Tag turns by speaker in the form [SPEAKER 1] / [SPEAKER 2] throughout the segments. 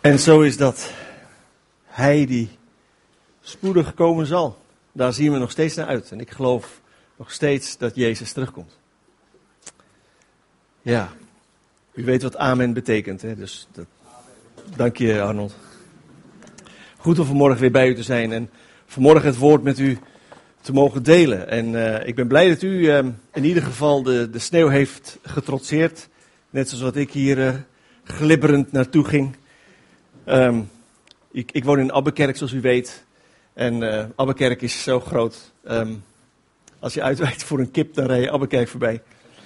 [SPEAKER 1] En zo is dat. Hij die spoedig komen zal. Daar zien we nog steeds naar uit. En ik geloof nog steeds dat Jezus terugkomt. Ja, u weet wat amen betekent. Hè? Dus dank je, Arnold. Goed om vanmorgen weer bij u te zijn. En vanmorgen het woord met u te mogen delen. En ik ben blij dat u in ieder geval de sneeuw heeft getrotseerd. Net zoals wat ik hier glibberend naartoe ging. Ik woon in Abbekerk, zoals u weet. En Abbekerk is zo groot. Als je uitwijkt voor een kip, dan rij je Abbekerk voorbij.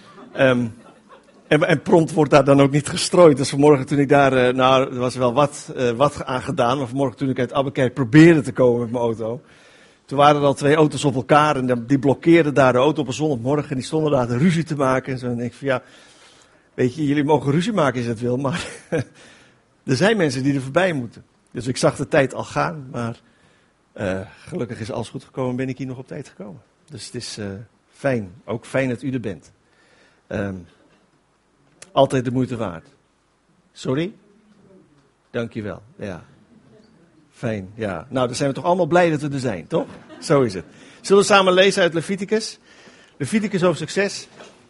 [SPEAKER 1] En prompt wordt daar dan ook niet gestrooid. Dus vanmorgen toen ik daar, er was wel wat aan gedaan. Maar vanmorgen toen ik uit Abbekerk probeerde te komen met mijn auto. Toen waren er al 2 auto's op elkaar en die blokkeerden daar de auto op een zondagmorgen. En die stonden daar de ruzie te maken. En zo denk ik van ja, weet je, jullie mogen ruzie maken als je het wil. Maar er zijn mensen die er voorbij moeten. Dus ik zag de tijd al gaan, maar gelukkig is alles goed gekomen en ben ik hier nog op tijd gekomen. Dus het is fijn, ook fijn dat u er bent. Altijd de moeite waard. Sorry? Dankjewel, ja. Fijn, ja. Nou, dan zijn we toch allemaal blij dat we er zijn, toch? Zo is het. Zullen we samen lezen uit Leviticus? Leviticus hoofdstuk 6.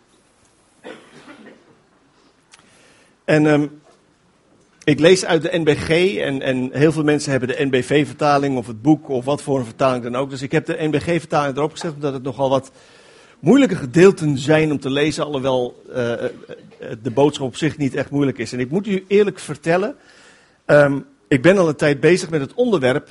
[SPEAKER 1] En ik lees uit de NBG en heel veel mensen hebben de NBV-vertaling of het boek of wat voor een vertaling dan ook. Dus ik heb de NBG-vertaling erop gezet omdat het nogal wat moeilijke gedeelten zijn om te lezen, alhoewel de boodschap op zich niet echt moeilijk is. En ik moet u eerlijk vertellen, ik ben al een tijd bezig met het onderwerp,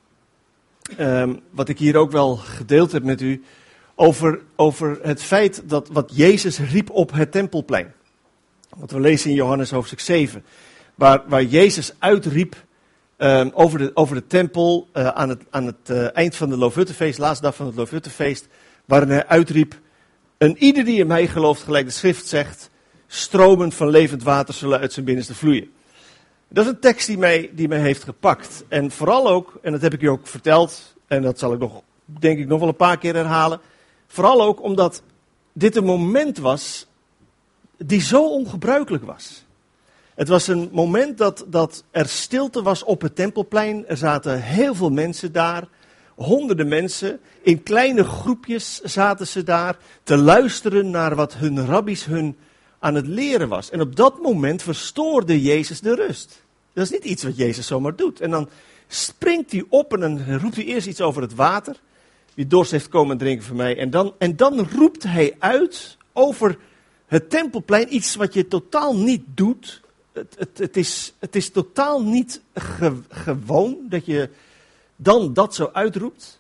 [SPEAKER 1] wat ik hier ook wel gedeeld heb met u, over het feit dat wat Jezus riep op het Tempelplein. Wat we lezen in Johannes hoofdstuk 7. Waar Jezus uitriep over de tempel aan het eind van de Loofhuttenfeest, laatste dag van het Loofhuttenfeest, waarin hij uitriep, en ieder die in mij gelooft, gelijk de schrift zegt, stromen van levend water zullen uit zijn binnenste vloeien. Dat is een tekst die mij heeft gepakt. En vooral ook, en dat heb ik u ook verteld, en dat zal ik denk ik nog wel een paar keer herhalen, vooral ook omdat dit een moment was die zo ongebruikelijk was. Het was een moment dat er stilte was op het Tempelplein. Er zaten heel veel mensen daar, honderden mensen. In kleine groepjes zaten ze daar te luisteren naar wat hun rabbies hun aan het leren was. En op dat moment verstoorde Jezus de rust. Dat is niet iets wat Jezus zomaar doet. En dan springt hij op en dan roept hij eerst iets over het water. Wie dorst heeft, komen drinken van mij. En dan roept hij uit over het Tempelplein iets wat je totaal niet doet. Het is totaal niet gewoon dat je dan dat zo uitroept.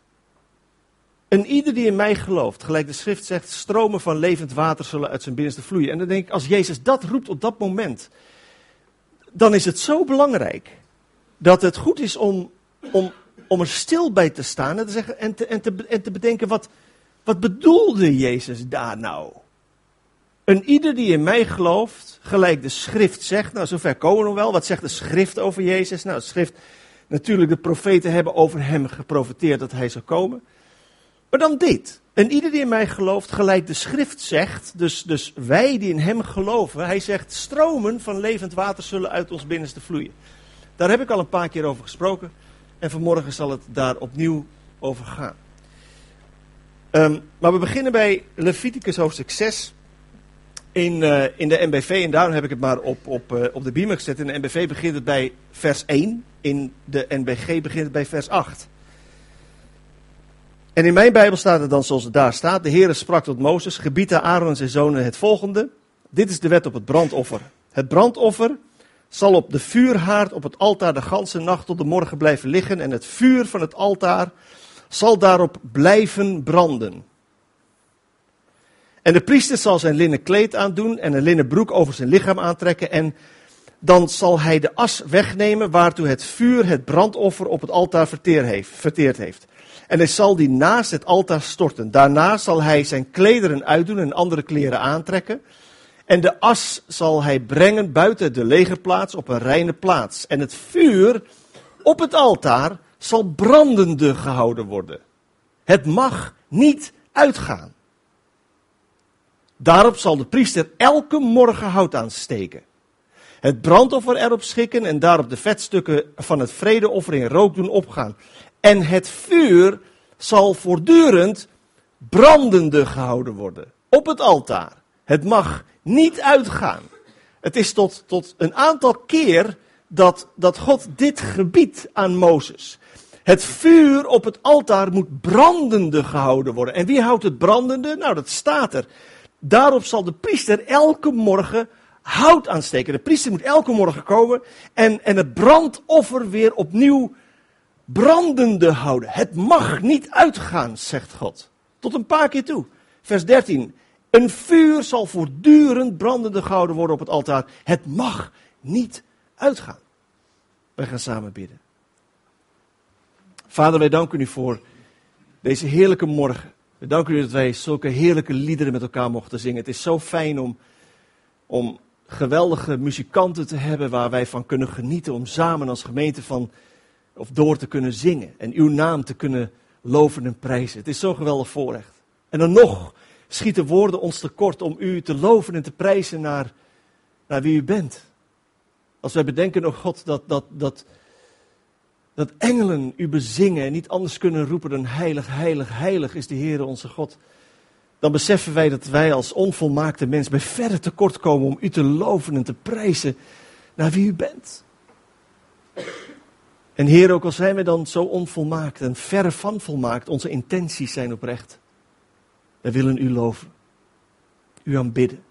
[SPEAKER 1] En ieder die in mij gelooft, gelijk de schrift zegt, stromen van levend water zullen uit zijn binnenste vloeien. En dan denk ik, als Jezus dat roept op dat moment, dan is het zo belangrijk dat het goed is om er stil bij te staan en te zeggen en te bedenken, wat bedoelde Jezus daar nou? En ieder die in mij gelooft, gelijk de schrift zegt, nou zover komen we nog wel, wat zegt de schrift over Jezus? Nou, de schrift, natuurlijk de profeten hebben over hem geprofeteerd dat hij zou komen. Maar dan dit, en ieder die in mij gelooft, gelijk de schrift zegt, dus wij die in hem geloven, hij zegt, stromen van levend water zullen uit ons binnenste vloeien. Daar heb ik al een paar keer over gesproken en vanmorgen zal het daar opnieuw over gaan. Maar we beginnen bij Leviticus hoofdstuk 6. In de NBV, en daarom heb ik het maar op de beamer gezet. In de NBV begint het bij vers 1. In de NBG begint het bij vers 8. En in mijn Bijbel staat het dan zoals het daar staat. De Heere sprak tot Mozes, gebied aan Aaron en zijn zonen het volgende. Dit is de wet op het brandoffer. Het brandoffer zal op de vuurhaard op het altaar de ganse nacht tot de morgen blijven liggen. En het vuur van het altaar zal daarop blijven branden. En de priester zal zijn linnen kleed aandoen en een linnen broek over zijn lichaam aantrekken. En dan zal hij de as wegnemen waartoe het vuur het brandoffer op het altaar verteerd heeft. En hij zal die naast het altaar storten. Daarna zal hij zijn klederen uitdoen en andere kleren aantrekken. En de as zal hij brengen buiten de legerplaats op een reine plaats. En het vuur op het altaar zal brandende gehouden worden. Het mag niet uitgaan. Daarop zal de priester elke morgen hout aansteken. Het brandoffer erop schikken en daarop de vetstukken van het vredeoffer in rook doen opgaan. En het vuur zal voortdurend brandende gehouden worden op het altaar. Het mag niet uitgaan. Het is tot een aantal keer dat God dit gebiedt aan Mozes. Het vuur op het altaar moet brandende gehouden worden. En wie houdt het brandende? Nou, dat staat er. Daarop zal de priester elke morgen hout aansteken. De priester moet elke morgen komen en het brandoffer weer opnieuw brandende houden. Het mag niet uitgaan, zegt God. Tot een paar keer toe. Vers 13. Een vuur zal voortdurend brandende gehouden worden op het altaar. Het mag niet uitgaan. Wij gaan samen bidden. Vader, wij danken u voor deze heerlijke morgen. We danken u dat wij zulke heerlijke liederen met elkaar mochten zingen. Het is zo fijn om geweldige muzikanten te hebben waar wij van kunnen genieten. Om samen als gemeente door te kunnen zingen. En uw naam te kunnen loven en prijzen. Het is zo'n geweldig voorrecht. En dan nog schieten woorden ons tekort om u te loven en te prijzen naar wie u bent. Als wij bedenken, oh God, dat engelen u bezingen en niet anders kunnen roepen dan heilig, heilig, heilig is de Heere onze God. Dan beseffen wij dat wij als onvolmaakte mens bij verre tekort komen om u te loven en te prijzen naar wie u bent. En Heer, ook al zijn wij dan zo onvolmaakt en verre van volmaakt, onze intenties zijn oprecht. Wij willen u loven, u aanbidden.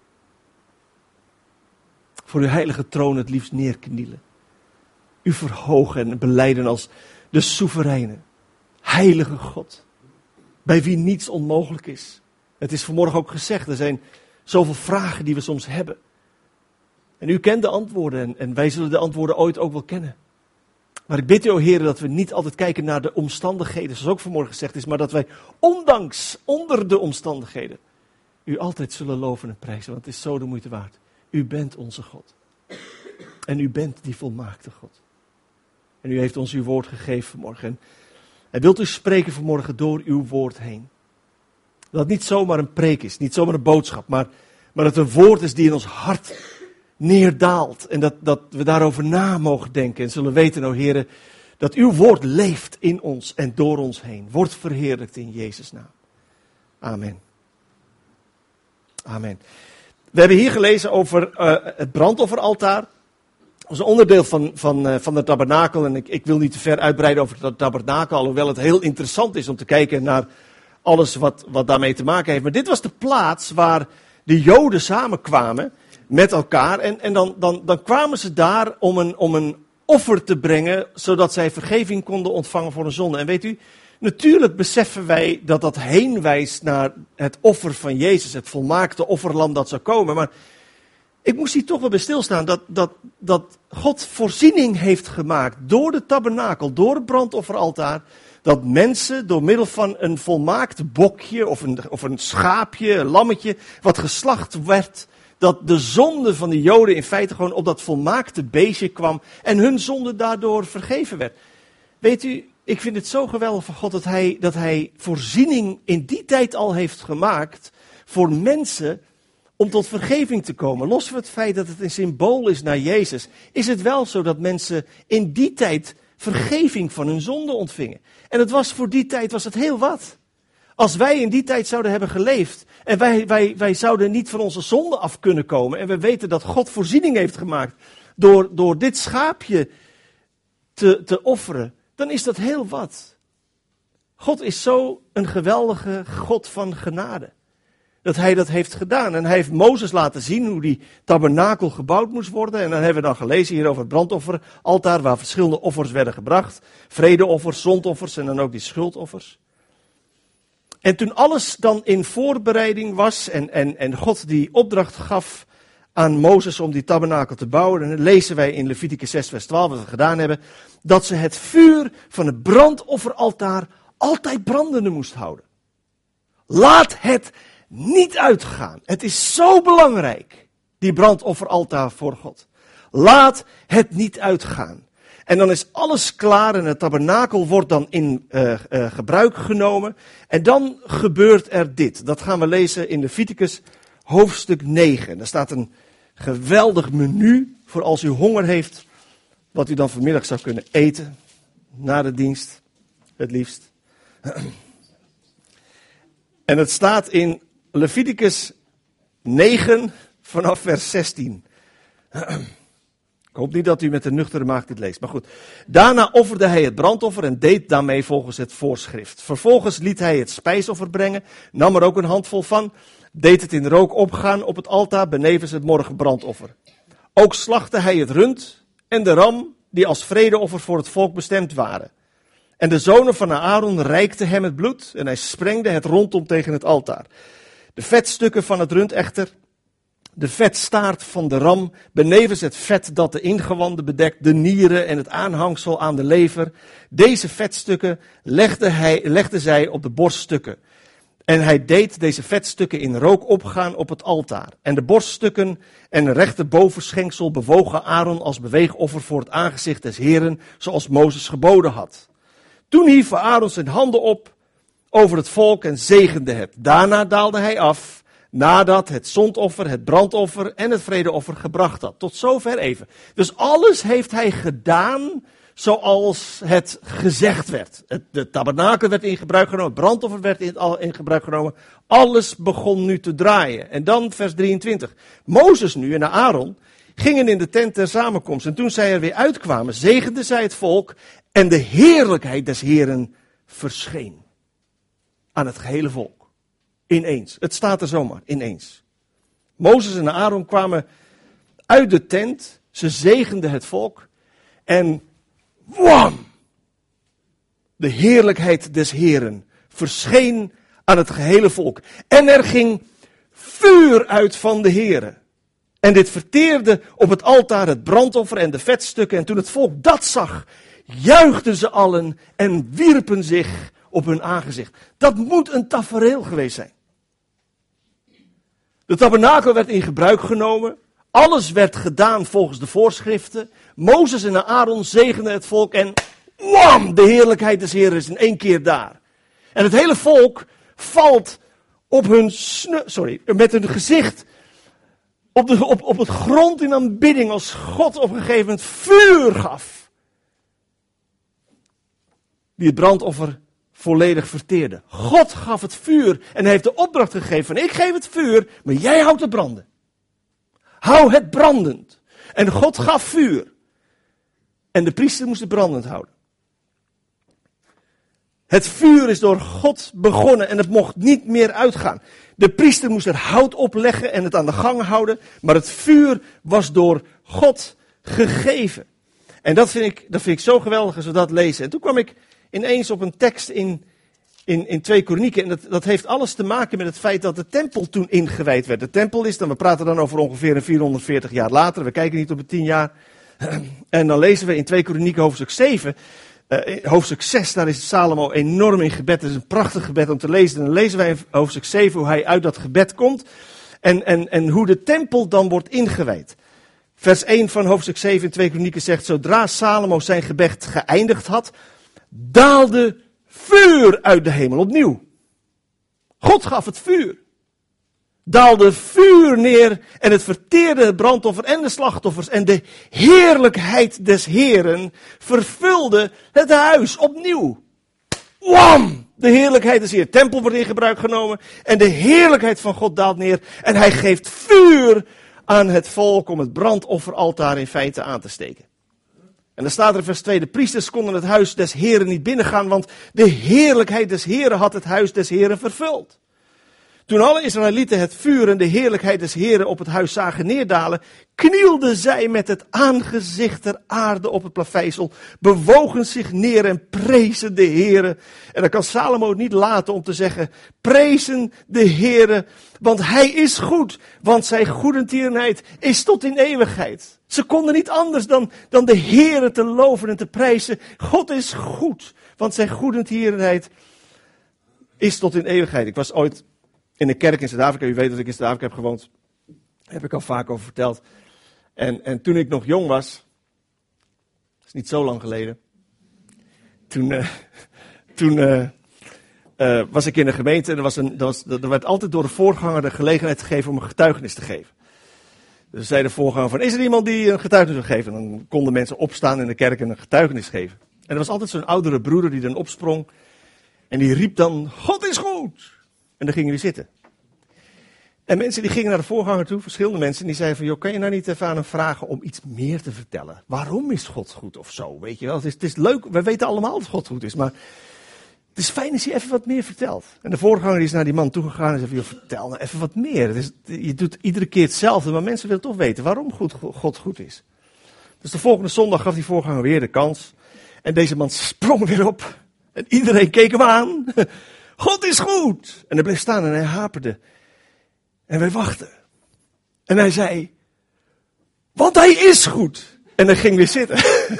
[SPEAKER 1] Voor uw heilige troon het liefst neerknielen. U verhogen en belijden als de soevereine, heilige God, bij wie niets onmogelijk is. Het is vanmorgen ook gezegd, er zijn zoveel vragen die we soms hebben. En u kent de antwoorden en wij zullen de antwoorden ooit ook wel kennen. Maar ik bid u, o Heer, dat we niet altijd kijken naar de omstandigheden, zoals ook vanmorgen gezegd is, maar dat wij onder de omstandigheden, u altijd zullen loven en prijzen, want het is zo de moeite waard. U bent onze God. En u bent die volmaakte God. En u heeft ons uw woord gegeven vanmorgen. En wilt u spreken vanmorgen door uw woord heen. Dat het niet zomaar een preek is, niet zomaar een boodschap, maar dat het een woord is die in ons hart neerdaalt. En dat we daarover na mogen denken en zullen weten, o Heere, dat uw woord leeft in ons en door ons heen. Wordt verheerlijkt in Jezus' naam. Amen. Amen. We hebben hier gelezen over het brandofferaltaar. Dat is een onderdeel van de tabernakel. En ik wil niet te ver uitbreiden over het tabernakel, alhoewel het heel interessant is om te kijken naar alles wat daarmee te maken heeft. Maar dit was de plaats waar de Joden samenkwamen met elkaar. En dan kwamen ze daar om een offer te brengen, zodat zij vergeving konden ontvangen voor hun zonde. En weet u, natuurlijk beseffen wij dat heen wijst naar het offer van Jezus, het volmaakte offerlam dat zou komen. Maar ik moest hier toch wel bij stilstaan dat God voorziening heeft gemaakt door de tabernakel, door het brandofferaltaar, dat mensen door middel van een volmaakt bokje of een schaapje, een lammetje, wat geslacht werd, dat de zonde van de Joden in feite gewoon op dat volmaakte beestje kwam en hun zonde daardoor vergeven werd. Weet u, ik vind het zo geweldig van God dat hij voorziening in die tijd al heeft gemaakt voor mensen om tot vergeving te komen. Los van het feit dat het een symbool is naar Jezus, is het wel zo dat mensen in die tijd vergeving van hun zonde ontvingen. En voor die tijd was het heel wat. Als wij in die tijd zouden hebben geleefd en wij zouden niet van onze zonde af kunnen komen en we weten dat God voorziening heeft gemaakt door dit schaapje te offeren, dan is dat heel wat. God is zo een geweldige God van genade. Dat hij dat heeft gedaan. En hij heeft Mozes laten zien hoe die tabernakel gebouwd moest worden. En dan hebben we dan gelezen hier over het brandofferaltaar, waar verschillende offers werden gebracht. Vredeoffers, zondoffers en dan ook die schuldoffers. En toen alles dan in voorbereiding was en God die opdracht gaf aan Mozes om die tabernakel te bouwen. En dan lezen wij in Leviticus 6 vers 12, wat we gedaan hebben, dat ze het vuur van het brandofferaltaar altijd brandende moest houden. Laat het niet uitgaan. Het is zo belangrijk, die brandofferaltaar voor God. Laat het niet uitgaan. En dan is alles klaar en het tabernakel wordt dan in gebruik genomen. En dan gebeurt er dit. Dat gaan we lezen in Leviticus hoofdstuk 9. Daar staat een geweldig menu voor als u honger heeft, wat u dan vanmiddag zou kunnen eten, na de dienst, het liefst. En het staat in Leviticus 9 vanaf vers 16. Ik hoop niet dat u met de nuchtere maag dit leest, maar goed. Daarna offerde hij het brandoffer en deed daarmee volgens het voorschrift. Vervolgens liet hij het spijsoffer brengen, nam er ook een handvol van, deed het in rook opgaan op het altaar benevens het morgenbrandoffer. Ook slachtte hij het rund en de ram die als vredeoffer voor het volk bestemd waren. En de zonen van Aaron reikten hem het bloed en hij sprengde het rondom tegen het altaar. De vetstukken van het rund echter, de vetstaart van de ram, benevens het vet dat de ingewanden bedekt, de nieren en het aanhangsel aan de lever. Deze vetstukken legde zij op de borststukken. En hij deed deze vetstukken in rook opgaan op het altaar. En de borststukken en de rechterbovenschenksel bewogen Aaron als beweegoffer voor het aangezicht des Heren, zoals Mozes geboden had. Toen hief Aaron zijn handen op over het volk en zegende het. Daarna daalde hij af, nadat het zondoffer, het brandoffer en het vredeoffer gebracht had. Tot zover even. Dus alles heeft hij gedaan zoals het gezegd werd. De tabernakel werd in gebruik genomen, het brandoffer werd in gebruik genomen. Alles begon nu te draaien. En dan vers 23. Mozes nu en Aaron gingen in de tent ter samenkomst. En toen zij er weer uitkwamen, zegenden zij het volk en de heerlijkheid des Heren verscheen aan het gehele volk. Ineens. Het staat er zomaar, ineens. Mozes en Aaron kwamen uit de tent, ze zegenden het volk en wam! De heerlijkheid des Heren verscheen aan het gehele volk. En er ging vuur uit van de Heren. En dit verteerde op het altaar het brandoffer en de vetstukken. En toen het volk dat zag, juichten ze allen en wierpen zich op hun aangezicht. Dat moet een tafereel geweest zijn. De tabernakel werd in gebruik genomen. Alles werd gedaan volgens de voorschriften. Mozes en Aaron zegenden het volk en wam, de heerlijkheid des Heren is in één keer daar. En het hele volk valt op met hun gezicht op het grond in aanbidding als God op een gegeven moment vuur gaf. Die het brandoffer volledig verteerde. God gaf het vuur en heeft de opdracht gegeven van ik geef het vuur, maar jij houdt het branden. Hou het brandend. En God gaf vuur. En de priester moest het brandend houden. Het vuur is door God begonnen en het mocht niet meer uitgaan. De priester moest er hout op leggen en het aan de gang houden. Maar het vuur was door God gegeven. En dat vind ik zo geweldig als we dat lezen. En toen kwam ik ineens op een tekst in 2 Kronieken. En dat heeft alles te maken met het feit dat de tempel toen ingewijd werd. De tempel is, we praten dan over ongeveer 440 jaar later. We kijken niet op de 10 jaar. En dan lezen we in 2 Kronieken hoofdstuk 7... hoofdstuk 6, daar is Salomo enorm in gebed. Het is een prachtig gebed om te lezen. En dan lezen wij in hoofdstuk 7 hoe hij uit dat gebed komt. En hoe de tempel dan wordt ingewijd. Vers 1 van hoofdstuk 7 in 2 Kronieken zegt: zodra Salomo zijn gebed geëindigd had, daalde vuur uit de hemel opnieuw. God gaf het vuur. Daalde vuur neer en het verteerde het brandoffer en de slachtoffers. En de heerlijkheid des Heren vervulde het huis opnieuw. Wam! De heerlijkheid des Heren. Tempel wordt in gebruik genomen en de heerlijkheid van God daalt neer. En hij geeft vuur aan het volk om het brandofferaltaar in feite aan te steken. En dan staat er in vers 2, de priesters konden het huis des Heren niet binnengaan, want de heerlijkheid des Heren had het huis des Heren vervuld. Toen alle Israëlieten het vuur en de heerlijkheid des Heren op het huis zagen neerdalen, knielden zij met het aangezicht ter aarde op het plaveisel, bewogen zich neer en prezen de Heren. En dan kan Salomo het niet laten om te zeggen, prezen de Heren, want hij is goed, want zijn goedertierenheid is tot in eeuwigheid. Ze konden niet anders dan de Heren te loven en te prijzen. God is goed, want zijn goedertierenheid is tot in eeuwigheid. Ik was ooit in een kerk in Zuid-Afrika, u weet dat ik in Zuid-Afrika heb gewoond. Daar heb ik al vaak over verteld. En toen ik nog jong was, dat is niet zo lang geleden. Toen was ik in een gemeente en er werd altijd door de voorganger de gelegenheid gegeven om een getuigenis te geven. Dus zei de voorganger van, is er iemand die een getuigenis wil geven? En dan konden mensen opstaan in de kerk en een getuigenis geven. En er was altijd zo'n oudere broeder die dan opsprong. En die riep dan, God is goed! En dan gingen die zitten. En mensen die gingen naar de voorganger toe, verschillende mensen, die zeiden van, joh, kan je nou niet even aan hem vragen om iets meer te vertellen? Waarom is God goed of zo, weet je wel? Het is leuk, we weten allemaal dat God goed is, maar het is fijn als hij even wat meer vertelt. En de voorganger die is naar die man toegegaan en zei van, joh, vertel nou even wat meer. Je doet iedere keer hetzelfde, maar mensen willen toch weten waarom God goed is. Dus de volgende zondag gaf die voorganger weer de kans. En deze man sprong weer op. En iedereen keek hem aan. God is goed! En hij bleef staan en hij haperde. En wij wachten. En hij zei, want hij is goed. En hij ging weer zitten.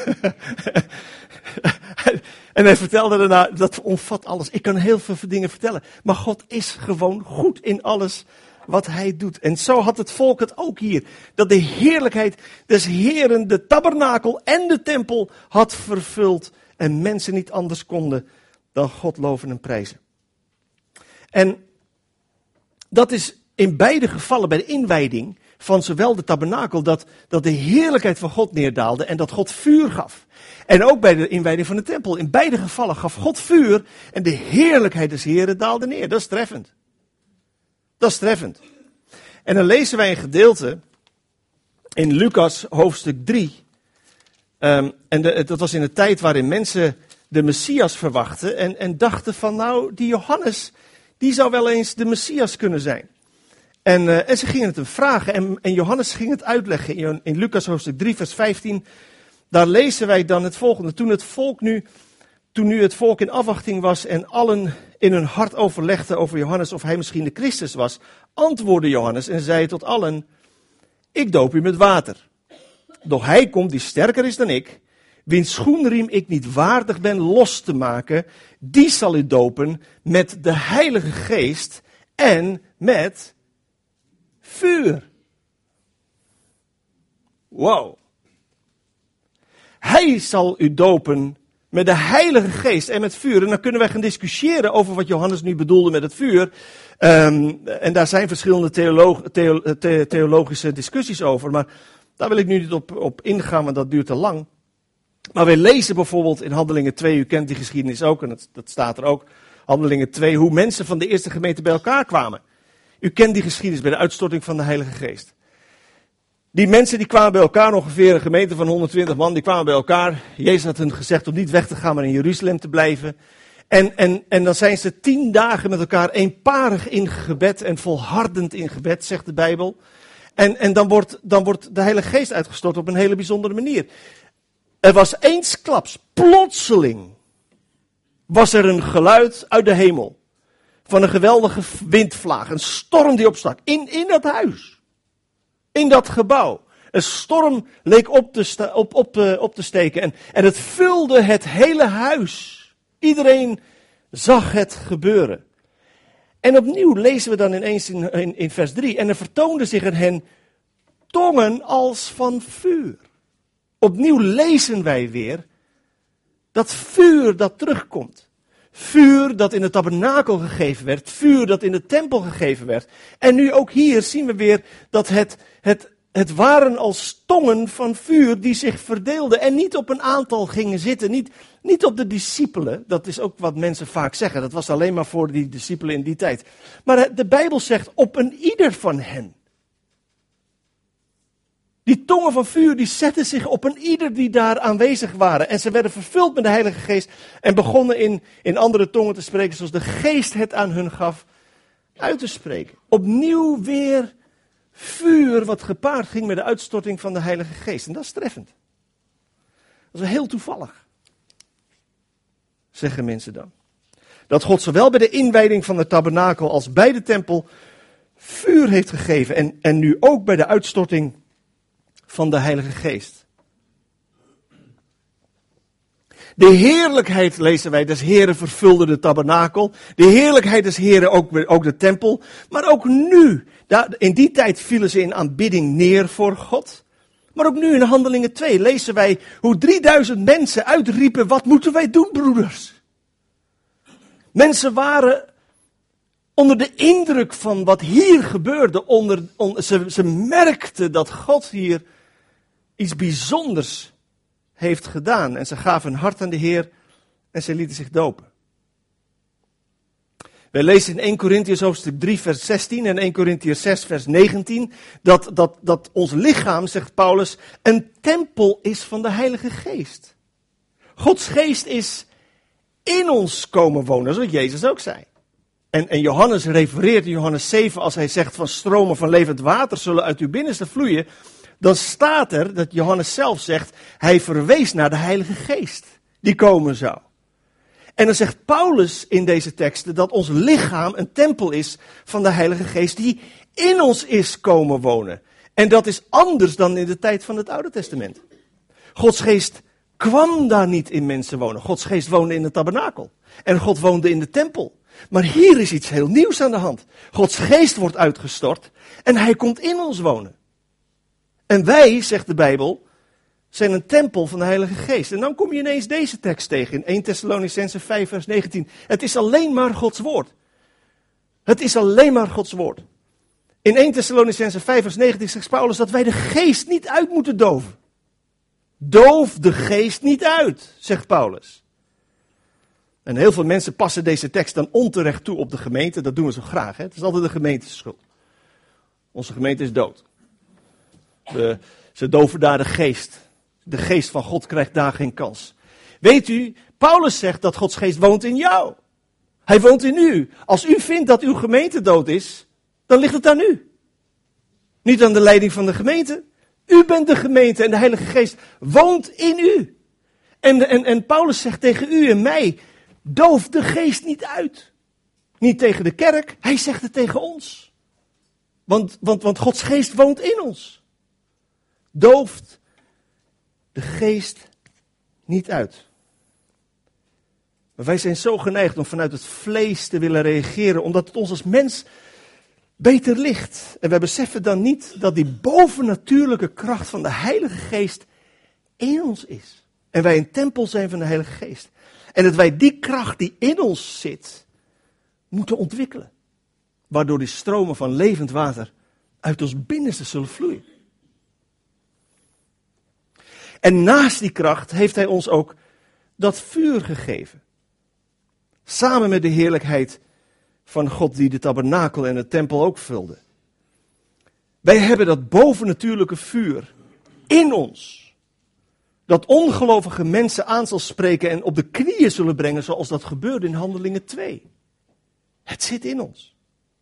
[SPEAKER 1] En hij vertelde daarna, dat omvat alles. Ik kan heel veel dingen vertellen. Maar God is gewoon goed in alles wat hij doet. En zo had het volk het ook hier. Dat de heerlijkheid des Heeren de tabernakel en de tempel had vervuld. En mensen niet anders konden dan God loven en prijzen. En dat is in beide gevallen bij de inwijding van zowel de tabernakel, dat de heerlijkheid van God neerdaalde en dat God vuur gaf. En ook bij de inwijding van de tempel. In beide gevallen gaf God vuur en de heerlijkheid des Heren daalde neer. Dat is treffend. Dat is treffend. En dan lezen wij een gedeelte in Lucas hoofdstuk 3. Dat was in de tijd waarin mensen de Messias verwachten en dachten van nou, die Johannes, die zou wel eens de Messias kunnen zijn. En ze gingen het hem vragen en Johannes ging het uitleggen. In Lucas hoofdstuk 3 vers 15, daar lezen wij dan het volgende. Toen nu het volk in afwachting was en allen in hun hart overlegden over Johannes of hij misschien de Christus was, antwoordde Johannes en zei tot allen, ik doop u met water. Doch hij komt die sterker is dan ik, wiens schoenriem ik niet waardig ben los te maken, die zal u dopen met de Heilige Geest en met vuur. Wow. Hij zal u dopen met de Heilige Geest en met vuur. En dan kunnen wij gaan discussiëren over wat Johannes nu bedoelde met het vuur. En daar zijn verschillende theologische discussies over. Maar daar wil ik nu niet op ingaan, want dat duurt te lang. Maar wij lezen bijvoorbeeld in Handelingen 2, u kent die geschiedenis ook, en dat staat er ook. Handelingen 2, hoe mensen van de eerste gemeente bij elkaar kwamen. U kent die geschiedenis bij de uitstorting van de Heilige Geest. Die mensen die kwamen bij elkaar, ongeveer een gemeente van 120 man, die kwamen bij elkaar. Jezus had hun gezegd om niet weg te gaan, maar in Jeruzalem te blijven. En dan zijn ze 10 dagen met elkaar eenparig in gebed en volhardend in gebed, zegt de Bijbel. En dan wordt de Heilige Geest uitgestort op een hele bijzondere manier. Er was eensklaps, plotseling, was er een geluid uit de hemel. Van een geweldige windvlaag, een storm die opstak in dat huis. In dat gebouw. Een storm leek op te steken en het vulde het hele huis. Iedereen zag het gebeuren. En opnieuw lezen we dan ineens in vers 3. En er vertoonden zich aan hen tongen als van vuur. Opnieuw lezen wij weer dat vuur dat terugkomt. Vuur dat in de tabernakel gegeven werd. Vuur dat in de tempel gegeven werd. En nu ook hier zien we weer dat het waren als tongen van vuur die zich verdeelden. En niet op een aantal gingen zitten. Niet op de discipelen. Dat is ook wat mensen vaak zeggen. Dat was alleen maar voor die discipelen in die tijd. Maar de Bijbel zegt op een ieder van hen. Die tongen van vuur die zetten zich op een ieder die daar aanwezig waren. En ze werden vervuld met de Heilige Geest. En begonnen in andere tongen te spreken zoals de Geest het aan hun gaf uit te spreken. Opnieuw weer vuur wat gepaard ging met de uitstorting van de Heilige Geest. En dat is treffend. Dat is heel toevallig. Zeggen mensen dan. Dat God zowel bij de inwijding van de tabernakel als bij de tempel vuur heeft gegeven. En nu ook bij de uitstorting van de Heilige Geest. De heerlijkheid, lezen wij, des Heren vervulde de tabernakel. De heerlijkheid des Heren ook de tempel. Maar ook nu, in die tijd vielen ze in aanbidding neer voor God. Maar ook nu in Handelingen 2 lezen wij hoe 3000 mensen uitriepen, wat moeten wij doen, broeders? Mensen waren onder de indruk van wat hier gebeurde. Ze merkten dat God hier iets bijzonders heeft gedaan. En ze gaven hun hart aan de Heer en ze lieten zich dopen. Wij lezen in 1 Korintiërs hoofdstuk 3 vers 16 en 1 Korintiërs 6 vers 19... dat ons lichaam, zegt Paulus, een tempel is van de Heilige Geest. Gods Geest is in ons komen wonen, zoals Jezus ook zei. En Johannes refereert in Johannes 7 als hij zegt van stromen van levend water zullen uit uw binnenste vloeien. Dan staat er dat Johannes zelf zegt, hij verwees naar de Heilige Geest die komen zou. En dan zegt Paulus in deze teksten dat ons lichaam een tempel is van de Heilige Geest die in ons is komen wonen. En dat is anders dan in de tijd van het Oude Testament. Gods Geest kwam daar niet in mensen wonen. Gods Geest woonde in de tabernakel. En God woonde in de tempel. Maar hier is iets heel nieuws aan de hand. Gods Geest wordt uitgestort en hij komt in ons wonen. En wij, zegt de Bijbel, zijn een tempel van de Heilige Geest. En dan kom je ineens deze tekst tegen in 1 Thessalonicenzen 5 vers 19. Het is alleen maar Gods woord. Het is alleen maar Gods woord. In 1 Thessalonicenzen 5 vers 19 zegt Paulus dat wij de geest niet uit moeten doven. Doof de geest niet uit, zegt Paulus. En heel veel mensen passen deze tekst dan onterecht toe op de gemeente. Dat doen we zo graag. Hè? Het is altijd de gemeente's schuld. Onze gemeente is dood. Ze doven daar de geest. De geest van God krijgt daar geen kans. Weet u, Paulus zegt dat Gods geest woont in jou. Hij woont in u. Als u vindt dat uw gemeente dood is, dan ligt het aan u. Niet aan de leiding van de gemeente. U bent de gemeente en de Heilige Geest woont in u. En Paulus zegt tegen u en mij, doof de geest niet uit. Niet tegen de kerk, hij zegt het tegen ons. Want Gods geest woont in ons. Dooft de geest niet uit. Maar wij zijn zo geneigd om vanuit het vlees te willen reageren, omdat het ons als mens beter ligt. En wij beseffen dan niet dat die bovennatuurlijke kracht van de Heilige Geest in ons is. En wij een tempel zijn van de Heilige Geest. En dat wij die kracht die in ons zit, moeten ontwikkelen. Waardoor die stromen van levend water uit ons binnenste zullen vloeien. En naast die kracht heeft hij ons ook dat vuur gegeven. Samen met de heerlijkheid van God die de tabernakel en de tempel ook vulde. Wij hebben dat bovennatuurlijke vuur in ons. Dat ongelovige mensen aan zal spreken en op de knieën zullen brengen zoals dat gebeurde in Handelingen 2. Het zit in ons.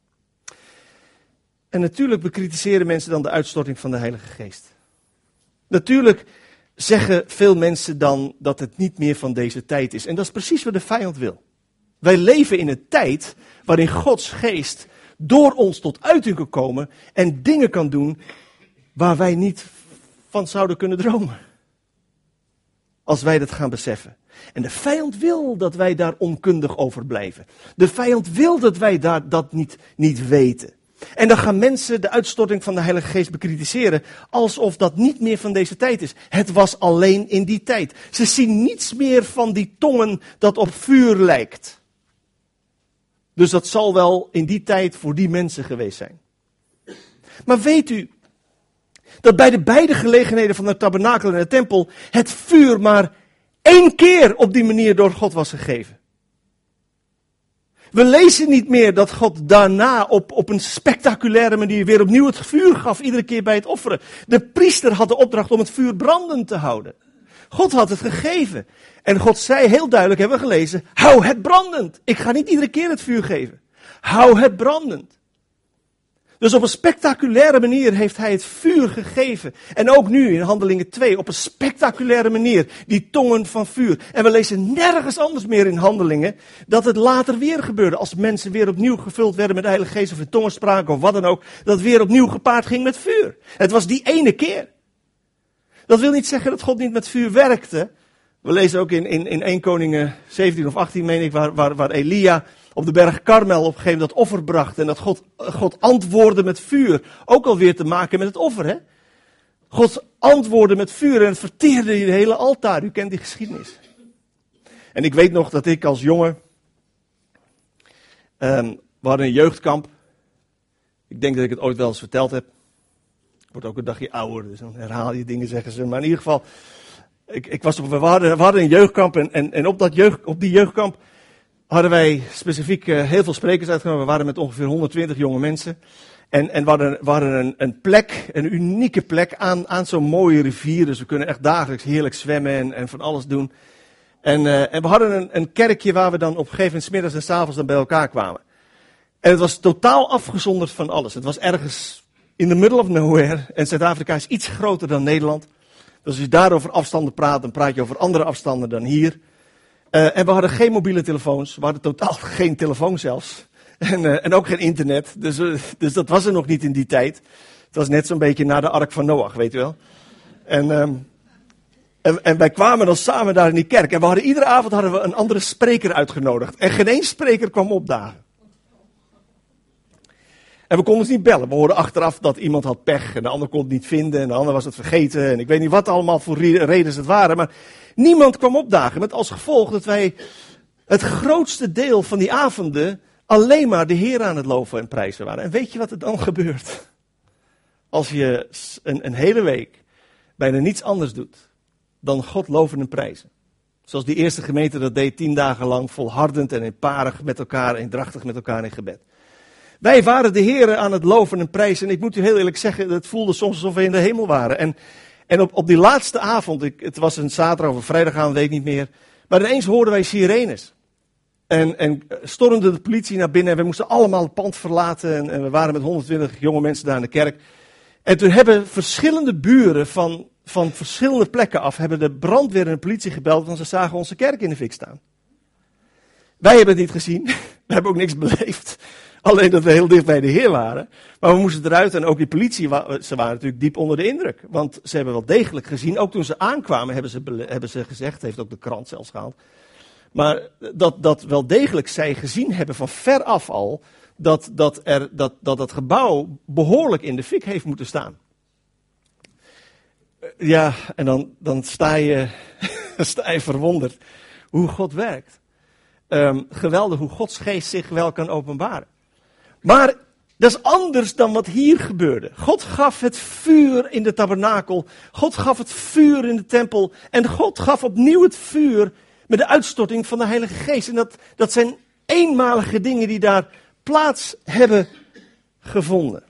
[SPEAKER 1] En natuurlijk bekritiseren mensen dan de uitstorting van de Heilige Geest. Natuurlijk zeggen veel mensen dan dat het niet meer van deze tijd is. En dat is precies wat de vijand wil. Wij leven in een tijd waarin Gods geest door ons tot uiting kan komen en dingen kan doen waar wij niet van zouden kunnen dromen. Als wij dat gaan beseffen. En de vijand wil dat wij daar onkundig over blijven. De vijand wil dat wij dat niet weten. En dan gaan mensen de uitstorting van de Heilige Geest bekritiseren alsof dat niet meer van deze tijd is. Het was alleen in die tijd. Ze zien niets meer van die tongen dat op vuur lijkt. Dus dat zal wel in die tijd voor die mensen geweest zijn. Maar weet u dat bij de beide gelegenheden van de tabernakel en de tempel het vuur maar 1 keer op die manier door God was gegeven? We lezen niet meer dat God daarna op een spectaculaire manier weer opnieuw het vuur gaf, iedere keer bij het offeren. De priester had de opdracht om het vuur brandend te houden. God had het gegeven. En God zei heel duidelijk, hebben we gelezen, hou het brandend. Ik ga niet iedere keer het vuur geven. Hou het brandend. Dus op een spectaculaire manier heeft hij het vuur gegeven. En ook nu in Handelingen 2, op een spectaculaire manier, die tongen van vuur. En we lezen nergens anders meer in Handelingen dat het later weer gebeurde. Als mensen weer opnieuw gevuld werden met de Heilige Geest of in tongen spraken of wat dan ook. Dat het weer opnieuw gepaard ging met vuur. Het was die ene keer. Dat wil niet zeggen dat God niet met vuur werkte. We lezen ook in 1 Koningen 17 of 18, meen ik, waar Elia op de berg Karmel op een gegeven moment dat offer bracht. En dat God antwoordde met vuur. Ook alweer te maken met het offer, hè. God antwoordde met vuur en het verteerde het hele altaar. U kent die geschiedenis. En ik weet nog dat ik als jongen We hadden een jeugdkamp. Ik denk dat ik het ooit wel eens verteld heb. Ik word ook een dagje ouder, dus dan herhaal je dingen, zeggen ze. Maar in ieder geval, we hadden een jeugdkamp en op die jeugdkamp hadden wij specifiek heel veel sprekers uitgenodigd. We waren met ongeveer 120 jonge mensen. En we hadden een plek, een unieke plek aan zo'n mooie rivier. Dus we kunnen echt dagelijks heerlijk zwemmen en van alles doen. En we hadden een kerkje waar we dan op een gegeven moment 's middags en 's avonds dan bij elkaar kwamen. En het was totaal afgezonderd van alles. Het was ergens in the middle of nowhere. En Zuid-Afrika is iets groter dan Nederland. Dus als je daar over afstanden praat, dan praat je over andere afstanden dan hier. En we hadden geen mobiele telefoons. We hadden totaal geen telefoon zelfs. En ook geen internet. Dus dat was er nog niet in die tijd. Het was net zo'n beetje na de Ark van Noach, weet je wel. En wij kwamen dan samen daar in die kerk. En iedere avond hadden we een andere spreker uitgenodigd. En geen één spreker kwam opdagen. En we konden ze niet bellen. We hoorden achteraf dat iemand had pech en de ander kon het niet vinden en de ander was het vergeten. En ik weet niet wat allemaal voor redenen het waren. Maar niemand kwam opdagen. Met als gevolg dat wij het grootste deel van die avonden alleen maar de Heer aan het loven en prijzen waren. En weet je wat er dan gebeurt? Als je een hele week bijna niets anders doet dan God loven en prijzen. Zoals die eerste gemeente dat deed 10 dagen lang volhardend en eenparig met elkaar, eendrachtig met elkaar in gebed. Wij waren de Heer aan het loven en prijzen. En ik moet u heel eerlijk zeggen, het voelde soms alsof we in de hemel waren. En op die laatste avond, het was een zaterdag of een vrijdagavond, weet ik niet meer. Maar ineens hoorden wij sirenes. En stormde de politie naar binnen en we moesten allemaal het pand verlaten. En we waren met 120 jonge mensen daar in de kerk. En toen hebben verschillende buren van verschillende plekken af, hebben de brandweer en de politie gebeld, want ze zagen onze kerk in de fik staan. Wij hebben het niet gezien, we hebben ook niks beleefd. Alleen dat we heel dicht bij de Heer waren. Maar we moesten eruit en ook die politie, ze waren natuurlijk diep onder de indruk. Want ze hebben wel degelijk gezien, ook toen ze aankwamen hebben ze gezegd, heeft ook de krant zelfs gehaald. Maar dat wel degelijk zij gezien hebben van ver af al, dat gebouw behoorlijk in de fik heeft moeten staan. Ja, en dan sta je verwonderd hoe God werkt. Geweldig hoe Gods geest zich wel kan openbaren. Maar dat is anders dan wat hier gebeurde. God gaf het vuur in de tabernakel. God gaf het vuur in de tempel. En God gaf opnieuw het vuur met de uitstorting van de Heilige Geest. En dat zijn eenmalige dingen die daar plaats hebben gevonden.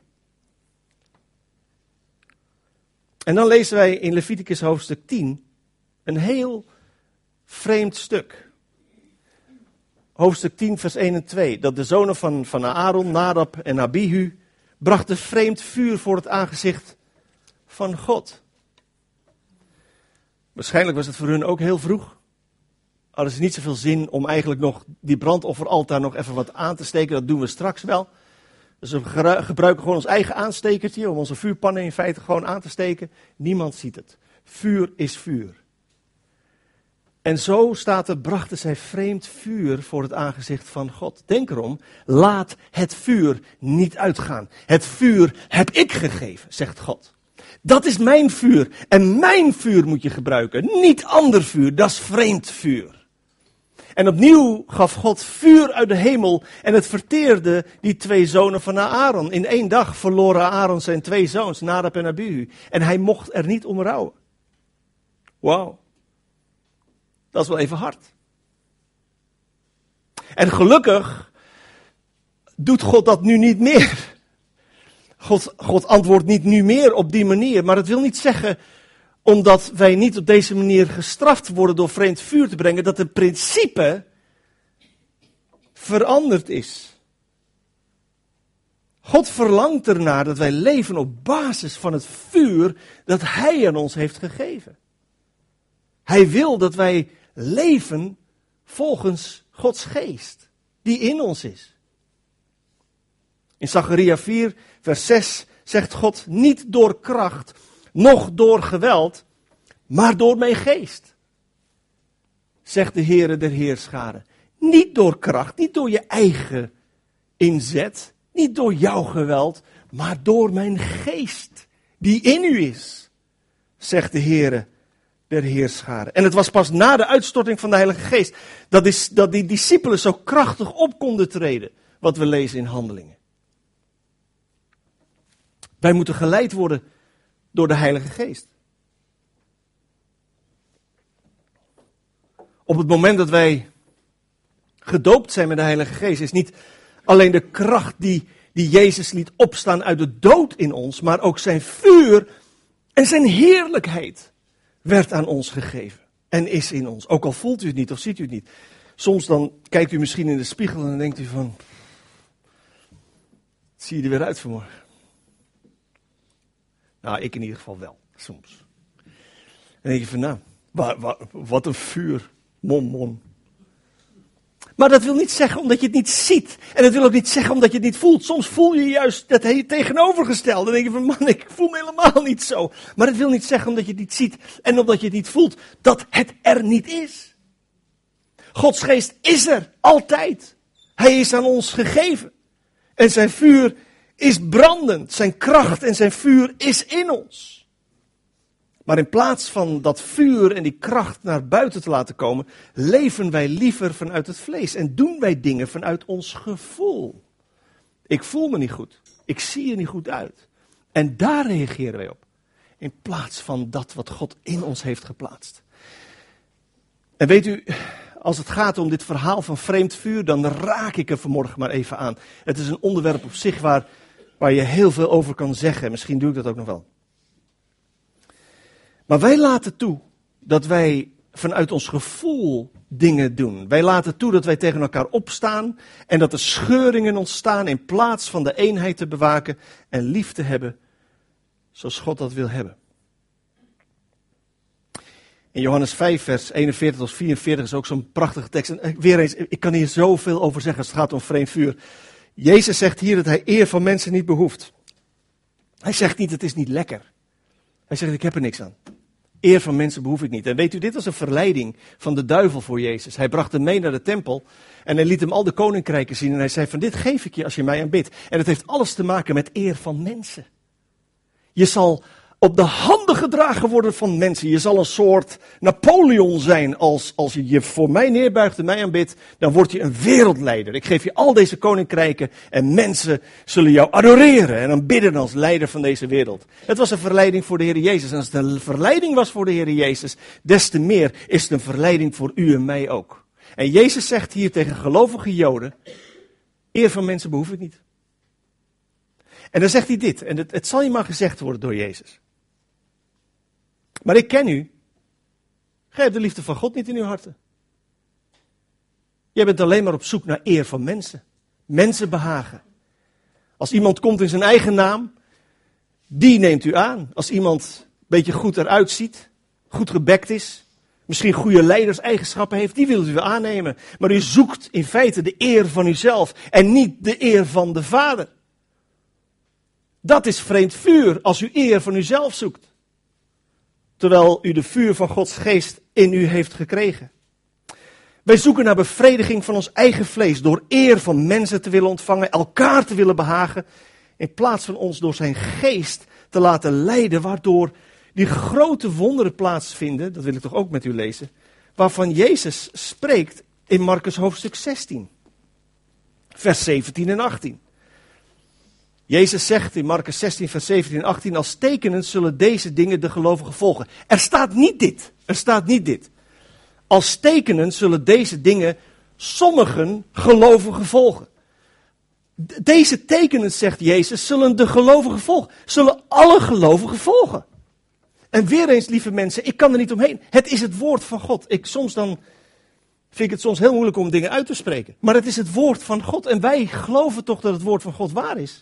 [SPEAKER 1] En dan lezen wij in Leviticus hoofdstuk 10 een heel vreemd stuk. Hoofdstuk 10 vers 1 en 2. Dat de zonen van Aaron, Nadab en Abihu brachten vreemd vuur voor het aangezicht van God. Waarschijnlijk was het voor hun ook heel vroeg. Hadden ze niet zoveel zin om eigenlijk nog die brandofferaltaar nog even wat aan te steken. Dat doen we straks wel. Dus we gebruiken gewoon ons eigen aanstekertje om onze vuurpannen in feite gewoon aan te steken. Niemand ziet het. Vuur is vuur. En zo staat er, brachten zij vreemd vuur voor het aangezicht van God. Denk erom, laat het vuur niet uitgaan. Het vuur heb ik gegeven, zegt God. Dat is mijn vuur en mijn vuur moet je gebruiken. Niet ander vuur, dat is vreemd vuur. En opnieuw gaf God vuur uit de hemel en het verteerde die 2 zonen van Aaron. In 1 dag verloren Aaron zijn 2 zoons, Nadab en Abihu. En hij mocht er niet om rouwen. Wauw. Dat is wel even hard. En gelukkig doet God dat nu niet meer. God antwoordt niet nu meer op die manier. Maar dat wil niet zeggen, omdat wij niet op deze manier gestraft worden door vreemd vuur te brengen, dat het principe veranderd is. God verlangt ernaar dat wij leven op basis van het vuur dat Hij aan ons heeft gegeven. Hij wil dat wij leven volgens Gods geest, die in ons is. In Zacharia 4, vers 6 zegt God, niet door kracht, noch door geweld, maar door mijn geest. Zegt de Heere der Heerscharen. Niet door kracht, niet door je eigen inzet, niet door jouw geweld, maar door mijn geest, die in u is, zegt de Heere der Heerscharen. En het was pas na de uitstorting van de Heilige Geest dat die discipelen zo krachtig op konden treden. wat we lezen in Handelingen. Wij moeten geleid worden door de Heilige Geest. Op het moment dat wij gedoopt zijn met de Heilige Geest, is niet alleen de kracht die Jezus liet opstaan uit de dood in ons, maar ook zijn vuur en zijn heerlijkheid werd aan ons gegeven en is in ons. Ook al voelt u het niet of ziet u het niet. Soms dan kijkt u misschien in de spiegel en dan denkt u van, zie je er weer uit vanmorgen? Nou, ik in ieder geval wel, soms. En dan denk je van, nou, wat een vuur, mon. Maar dat wil niet zeggen omdat je het niet ziet. En dat wil ook niet zeggen omdat je het niet voelt. Soms voel je juist het tegenovergestelde. Dan denk je van, man, ik voel me helemaal niet zo. Maar dat wil niet zeggen omdat je het niet ziet en omdat je het niet voelt, dat het er niet is. Gods geest is er, altijd. Hij is aan ons gegeven. En zijn vuur is brandend. Zijn kracht en zijn vuur is in ons. Maar in plaats van dat vuur en die kracht naar buiten te laten komen, leven wij liever vanuit het vlees. En doen wij dingen vanuit ons gevoel. Ik voel me niet goed. Ik zie er niet goed uit. En daar reageren wij op. In plaats van dat wat God in ons heeft geplaatst. En weet u, als het gaat om dit verhaal van vreemd vuur, dan raak ik er vanmorgen maar even aan. Het is een onderwerp op zich waar je heel veel over kan zeggen. Misschien doe ik dat ook nog wel. Maar wij laten toe dat wij vanuit ons gevoel dingen doen. Wij laten toe dat wij tegen elkaar opstaan en dat er scheuringen ontstaan in plaats van de eenheid te bewaken en lief te hebben zoals God dat wil hebben. In Johannes 5 vers 41 tot 44 is ook zo'n prachtige tekst. En weer eens, ik kan hier zoveel over zeggen als het gaat om vreemd vuur. Jezus zegt hier dat hij eer van mensen niet behoeft. Hij zegt niet, het is niet lekker. Hij zegt, ik heb er niks aan. Eer van mensen behoef ik niet. En weet u, dit was een verleiding van de duivel voor Jezus. Hij bracht hem mee naar de tempel en hij liet hem al de koninkrijken zien. En hij zei van, dit geef ik je als je mij aanbidt. En het heeft alles te maken met eer van mensen. Je zal op de handen gedragen worden van mensen. Je zal een soort Napoleon zijn als je je voor mij neerbuigt en mij aanbidt. Dan word je een wereldleider. Ik geef je al deze koninkrijken en mensen zullen jou adoreren en aanbidden als leider van deze wereld. Het was een verleiding voor de Heer Jezus. En als het een verleiding was voor de Heer Jezus, des te meer is het een verleiding voor u en mij ook. En Jezus zegt hier tegen gelovige Joden, eer van mensen behoef ik niet. En dan zegt hij dit, en het zal je maar gezegd worden door Jezus. Maar ik ken u. Gij hebt de liefde van God niet in uw harten. Jij bent alleen maar op zoek naar eer van mensen. Mensen behagen. Als iemand komt in zijn eigen naam, die neemt u aan. Als iemand een beetje goed eruit ziet, goed gebekt is, misschien goede leiderseigenschappen heeft, die wilt u aannemen. Maar u zoekt in feite de eer van uzelf en niet de eer van de Vader. Dat is vreemd vuur als u eer van uzelf zoekt. Terwijl u de vuur van Gods geest in u heeft gekregen. Wij zoeken naar bevrediging van ons eigen vlees door eer van mensen te willen ontvangen, elkaar te willen behagen, in plaats van ons door zijn geest te laten leiden, waardoor die grote wonderen plaatsvinden, dat wil ik toch ook met u lezen, waarvan Jezus spreekt in Marcus hoofdstuk 16, vers 17 en 18. Jezus zegt in Marcus 16, vers 17 en 18, als tekenen zullen deze dingen de gelovigen volgen. Er staat niet dit. Als tekenen zullen deze dingen sommigen gelovigen volgen. Deze tekenen, zegt Jezus, zullen de gelovigen volgen. Zullen alle gelovigen volgen. En weer eens, lieve mensen, ik kan er niet omheen. Het is het woord van God. Vind ik het soms heel moeilijk om dingen uit te spreken. Maar het is het woord van God. En wij geloven toch dat het woord van God waar is.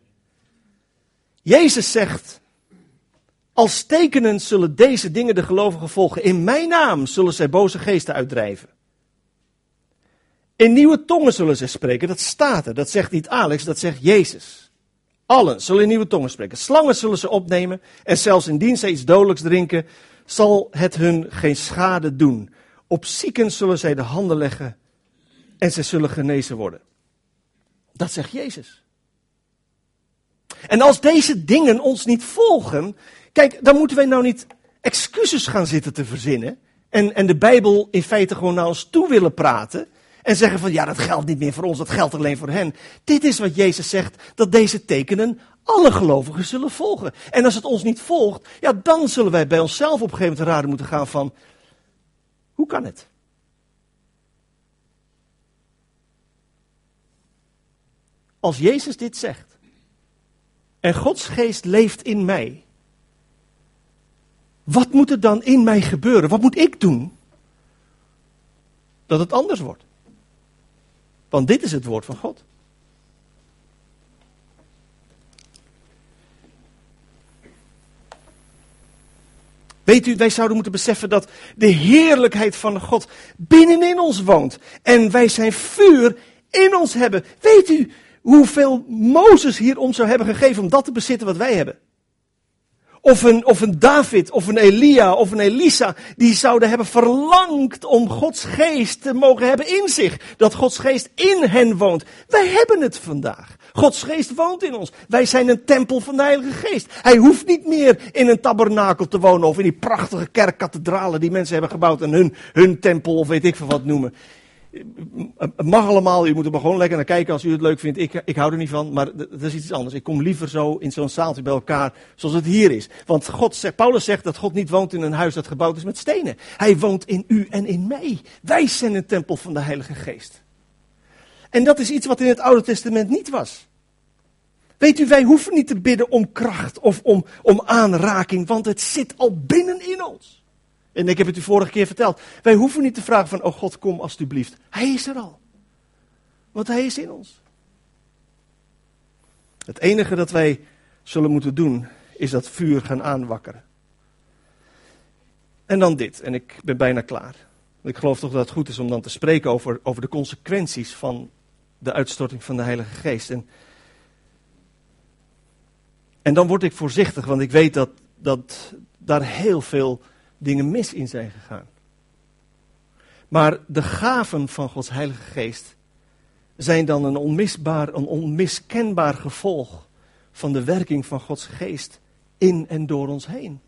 [SPEAKER 1] Jezus zegt, als tekenen zullen deze dingen de gelovigen volgen. In mijn naam zullen zij boze geesten uitdrijven. In nieuwe tongen zullen zij spreken. Dat staat er. Dat zegt niet Alex, dat zegt Jezus. Allen zullen in nieuwe tongen spreken. Slangen zullen ze opnemen. En zelfs indien zij iets dodelijks drinken, zal het hun geen schade doen. Op zieken zullen zij de handen leggen en zij zullen genezen worden. Dat zegt Jezus. En als deze dingen ons niet volgen, kijk, dan moeten wij nou niet excuses gaan zitten te verzinnen en de Bijbel in feite gewoon naar ons toe willen praten En zeggen van, ja, dat geldt niet meer voor ons, dat geldt alleen voor hen. Dit is wat Jezus zegt, dat deze tekenen alle gelovigen zullen volgen. En als het ons niet volgt, ja, dan zullen wij bij onszelf op een gegeven moment raden moeten gaan van, hoe kan het? Als Jezus dit zegt, en Gods geest leeft in mij, wat moet er dan in mij gebeuren? Wat moet ik doen dat het anders wordt? Want dit is het woord van God. Weet u, wij zouden moeten beseffen dat de heerlijkheid van God binnenin ons woont. En wij zijn vuur in ons hebben. Weet u hoeveel Mozes hier om zou hebben gegeven om dat te bezitten wat wij hebben? Of een David, of een Elia, of een Elisa, die zouden hebben verlangd om Gods geest te mogen hebben in zich. Dat Gods geest in hen woont. Wij hebben het vandaag. Gods geest woont in ons. Wij zijn een tempel van de Heilige Geest. Hij hoeft niet meer in een tabernakel te wonen of in die prachtige kerkkathedralen die mensen hebben gebouwd en hun tempel of weet ik veel wat noemen. Het mag allemaal, u moet er maar gewoon lekker naar kijken als u het leuk vindt. Ik hou er niet van, maar dat is iets anders. Ik kom liever zo in zo'n zaaltje bij elkaar zoals het hier is. Want Paulus zegt dat God niet woont in een huis dat gebouwd is met stenen. Hij woont in u en in mij. Wij zijn een tempel van de Heilige Geest. En dat is iets wat in het Oude Testament niet was. Weet u, wij hoeven niet te bidden om kracht of om aanraking, want het zit al binnenin ons. En ik heb het u vorige keer verteld. Wij hoeven niet te vragen van, oh God, kom alstublieft. Hij is er al. Want hij is in ons. Het enige dat wij zullen moeten doen, is dat vuur gaan aanwakkeren. En dan dit, en ik ben bijna klaar. Ik geloof toch dat het goed is om dan te spreken over de consequenties van de uitstorting van de Heilige Geest. En dan word ik voorzichtig, want ik weet dat daar heel veel dingen mis in zijn gegaan. Maar de gaven van Gods Heilige Geest zijn dan een onmiskenbaar gevolg van de werking van Gods Geest in en door ons heen.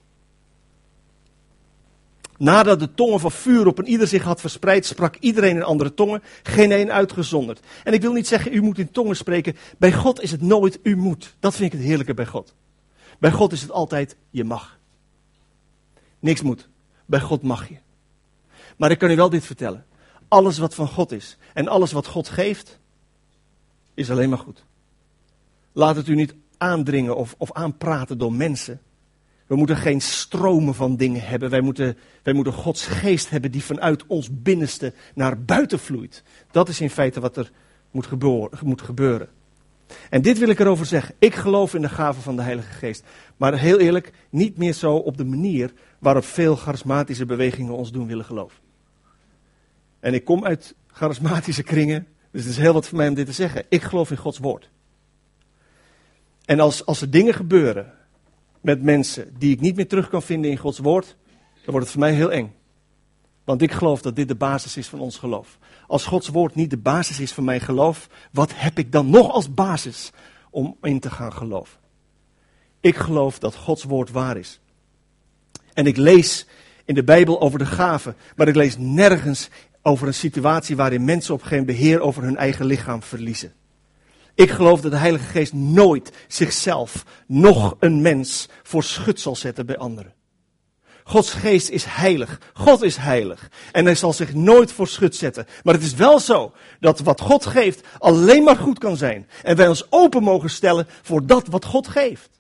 [SPEAKER 1] Nadat de tongen van vuur op een ieder zich had verspreid, sprak iedereen in andere tongen, geen een uitgezonderd. En ik wil niet zeggen, u moet in tongen spreken. Bij God is het nooit, u moet. Dat vind ik het heerlijke bij God. Bij God is het altijd, je mag. Niks moet. Bij God mag je. Maar ik kan u wel dit vertellen. Alles wat van God is en alles wat God geeft, is alleen maar goed. Laat het u niet aandringen of aanpraten door mensen. We moeten geen stromen van dingen hebben. Wij moeten Gods geest hebben die vanuit ons binnenste naar buiten vloeit. Dat is in feite wat er moet gebeuren. En dit wil ik erover zeggen. Ik geloof in de gaven van de Heilige Geest. Maar heel eerlijk, niet meer zo op de manier waarop veel charismatische bewegingen ons doen willen geloven. En ik kom uit charismatische kringen, dus het is heel wat voor mij om dit te zeggen. Ik geloof in Gods woord. En als er dingen gebeuren met mensen die ik niet meer terug kan vinden in Gods woord, dan wordt het voor mij heel eng. Want ik geloof dat dit de basis is van ons geloof. Als Gods woord niet de basis is van mijn geloof, wat heb ik dan nog als basis om in te gaan geloven? Ik geloof dat Gods woord waar is. En ik lees in de Bijbel over de gaven, maar ik lees nergens over een situatie waarin mensen op geen beheer over hun eigen lichaam verliezen. Ik geloof dat de Heilige Geest nooit zichzelf, nog een mens, voor schut zal zetten bij anderen. Gods geest is heilig. God is heilig. En hij zal zich nooit voor schut zetten. Maar het is wel zo dat wat God geeft alleen maar goed kan zijn. En wij ons open mogen stellen voor dat wat God geeft.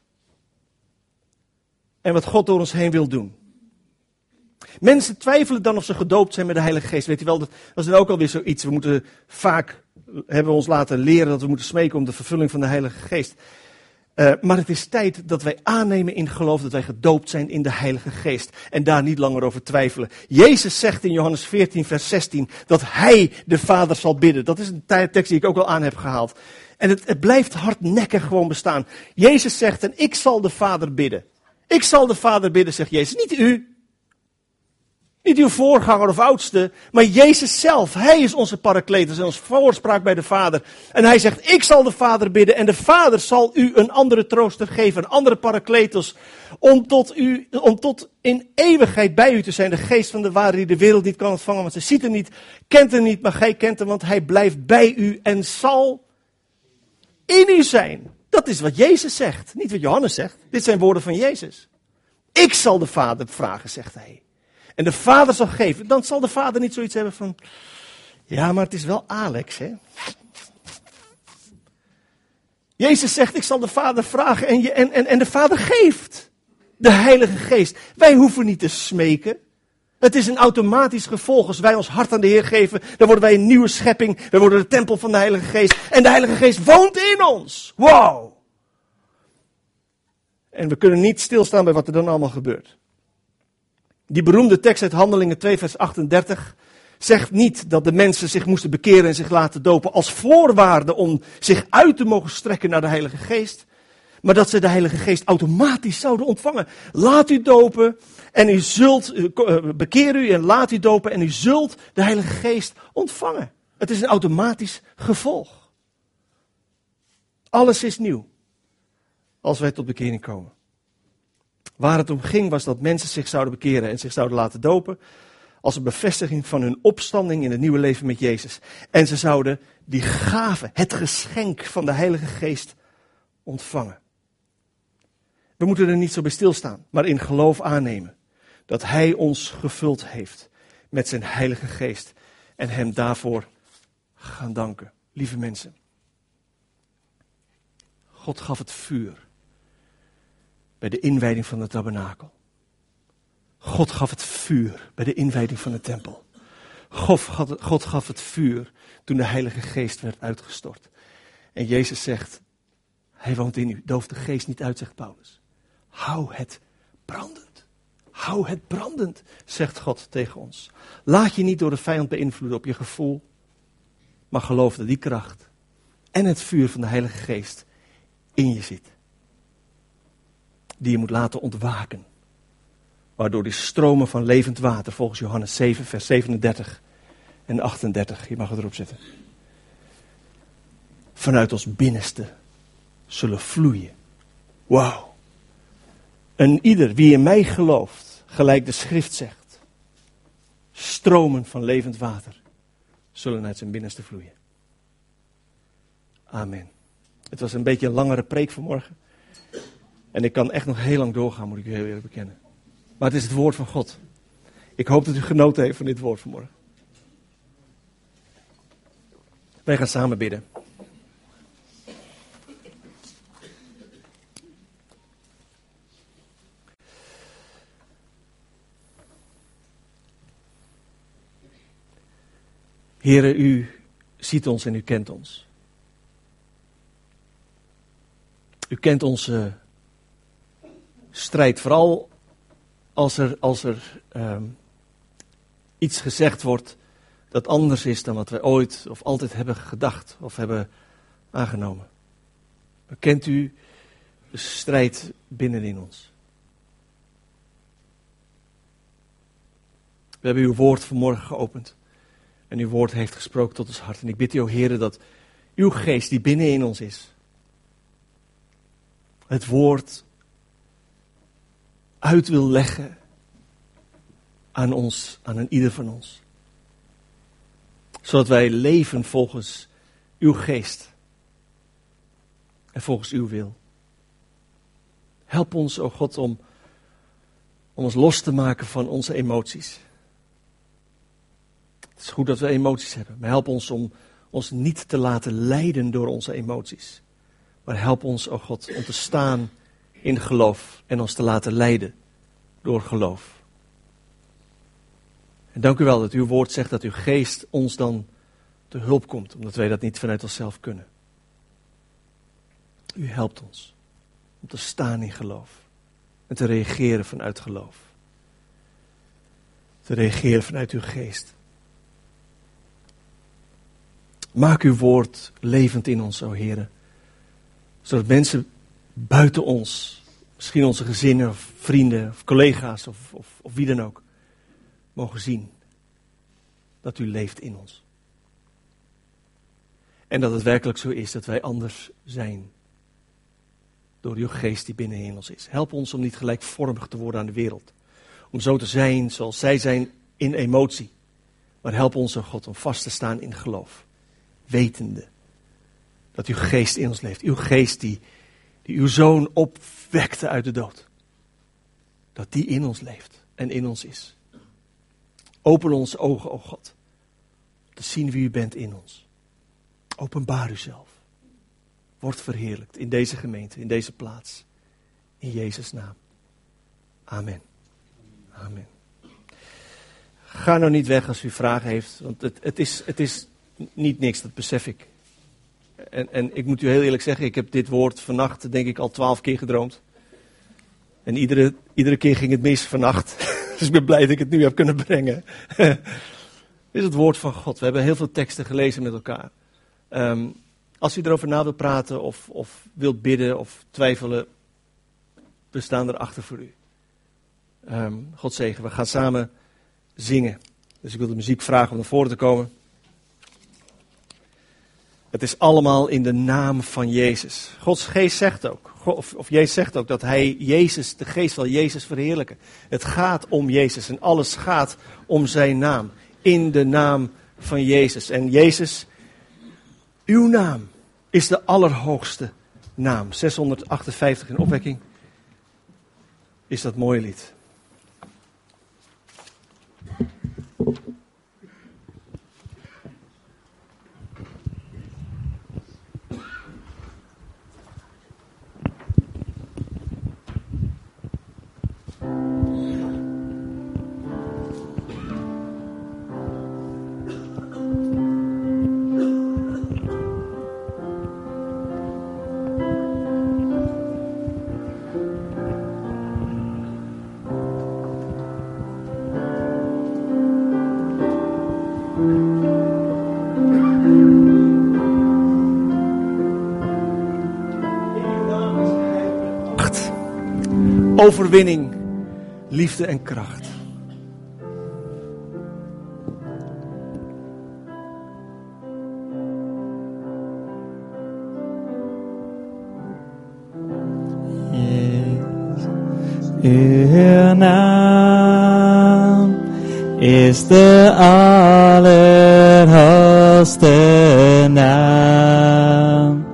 [SPEAKER 1] En wat God door ons heen wil doen. Mensen twijfelen dan of ze gedoopt zijn met de Heilige Geest. Weet je wel, dat is dan ook alweer zoiets. We moeten vaak, hebben we ons laten leren dat we moeten smeken om de vervulling van de Heilige Geest. Maar het is tijd dat wij aannemen in geloof dat wij gedoopt zijn in de Heilige Geest. En daar niet langer over twijfelen. Jezus zegt in Johannes 14 vers 16 dat hij de Vader zal bidden. Dat is een tekst die ik ook al aan heb gehaald. En het blijft hardnekkig gewoon bestaan. Jezus zegt, en ik zal de Vader bidden. Ik zal de Vader bidden, zegt Jezus. Niet u. Niet uw voorganger of oudste, maar Jezus zelf. Hij is onze Parakletos en onze voorspraak bij de Vader. En hij zegt, ik zal de Vader bidden en de Vader zal u een andere trooster geven, een andere Parakletos. Om tot in eeuwigheid bij u te zijn. De geest van de waarheid die de wereld niet kan ontvangen, want ze ziet hem niet, kent hem niet, maar gij kent hem, want hij blijft bij u en zal in u zijn. Dat is wat Jezus zegt, niet wat Johannes zegt. Dit zijn woorden van Jezus. Ik zal de Vader vragen, zegt hij. En de Vader zal geven. Dan zal de Vader niet zoiets hebben van, ja, maar het is wel Alex, hè. Jezus zegt, ik zal de Vader vragen en de Vader geeft. De Heilige Geest. Wij hoeven niet te smeken. Het is een automatisch gevolg. Als wij ons hart aan de Heer geven, dan worden wij een nieuwe schepping. We worden de tempel van de Heilige Geest. En de Heilige Geest woont in ons. Wow. En we kunnen niet stilstaan bij wat er dan allemaal gebeurt. Die beroemde tekst uit Handelingen 2 vers 38 zegt niet dat de mensen zich moesten bekeren en zich laten dopen als voorwaarde om zich uit te mogen strekken naar de Heilige Geest. Maar dat ze de Heilige Geest automatisch zouden ontvangen. Laat u dopen en u zult, bekeer u en laat u dopen en u zult de Heilige Geest ontvangen. Het is een automatisch gevolg. Alles is nieuw als wij tot bekering komen. Waar het om ging was dat mensen zich zouden bekeren en zich zouden laten dopen als een bevestiging van hun opstanding in het nieuwe leven met Jezus. En ze zouden die gave, het geschenk van de Heilige Geest ontvangen. We moeten er niet zo bij stilstaan, maar in geloof aannemen dat Hij ons gevuld heeft met zijn Heilige Geest en Hem daarvoor gaan danken. Lieve mensen, God gaf het vuur bij de inwijding van de tabernakel. God gaf het vuur bij de inwijding van de tempel. God gaf het vuur toen de Heilige Geest werd uitgestort. En Jezus zegt, Hij woont in u. Doof de geest niet uit, zegt Paulus. Hou het brandend. Hou het brandend, zegt God tegen ons. Laat je niet door de vijand beïnvloeden op je gevoel, maar geloof dat die kracht en het vuur van de Heilige Geest in je zit. Die je moet laten ontwaken. Waardoor die stromen van levend water, volgens Johannes 7, vers 37 en 38, je mag het erop zetten, vanuit ons binnenste zullen vloeien. Wauw. En ieder wie in mij gelooft, gelijk de schrift zegt, stromen van levend water zullen uit zijn binnenste vloeien. Amen. Het was een beetje een langere preek vanmorgen. En ik kan echt nog heel lang doorgaan, moet ik u heel eerlijk bekennen. Maar het is het woord van God. Ik hoop dat u genoten heeft van dit woord vanmorgen. Wij gaan samen bidden. Heere, u ziet ons en u kent ons. U kent onze strijd, vooral als er iets gezegd wordt dat anders is dan wat wij ooit of altijd hebben gedacht of hebben aangenomen. Kent u de strijd binnenin ons? We hebben uw woord vanmorgen geopend en uw woord heeft gesproken tot ons hart. En ik bid u, o Heere, dat uw geest die binnenin ons is, het woord uit wil leggen aan ons, aan een ieder van ons. Zodat wij leven volgens uw geest en volgens uw wil. Help ons, o God, om ons los te maken van onze emoties. Het is goed dat we emoties hebben, maar help ons om ons niet te laten leiden door onze emoties. Maar help ons, o God, om te staan in geloof en ons te laten leiden door geloof. En dank u wel dat uw woord zegt dat uw geest ons dan te hulp komt, omdat wij dat niet vanuit onszelf kunnen. U helpt ons om te staan in geloof en te reageren vanuit geloof. Te reageren vanuit uw geest. Maak uw woord levend in ons, o Heere, zodat mensen buiten ons, misschien onze gezinnen of vrienden of collega's of wie dan ook, mogen zien dat u leeft in ons. En dat het werkelijk zo is dat wij anders zijn door uw geest die binnenin ons is. Help ons om niet gelijkvormig te worden aan de wereld. Om zo te zijn zoals zij zijn in emotie. Maar help ons, o God, om vast te staan in geloof. Wetende dat uw geest in ons leeft. Uw geest die uw zoon opwekte uit de dood. Dat die in ons leeft en in ons is. Open onze ogen, o God. Te zien wie u bent in ons. Openbaar uzelf. Word verheerlijkt in deze gemeente, in deze plaats. In Jezus' naam. Amen. Amen. Ga nou niet weg als u vragen heeft, want het is niet niks, dat besef ik. En ik moet u heel eerlijk zeggen, ik heb dit woord vannacht denk ik al 12 keer gedroomd. En iedere keer ging het mis vannacht. Dus ik ben blij dat ik het nu heb kunnen brengen. Dit is het woord van God. We hebben heel veel teksten gelezen met elkaar. Als u erover na wilt praten of wilt bidden of twijfelen, we staan erachter voor u. God zegen, we gaan samen zingen. Dus ik wil de muziek vragen om naar voren te komen. Het is allemaal in de naam van Jezus. Gods geest zegt ook, of Jezus zegt ook dat hij Jezus, de geest wil Jezus verheerlijken. Het gaat om Jezus en alles gaat om zijn naam. In de naam van Jezus. En Jezus, uw naam is de allerhoogste naam. 658 in opwekking is dat mooie lied. Overwinning, liefde en kracht.
[SPEAKER 2] Uw naam is de allerhoogste naam.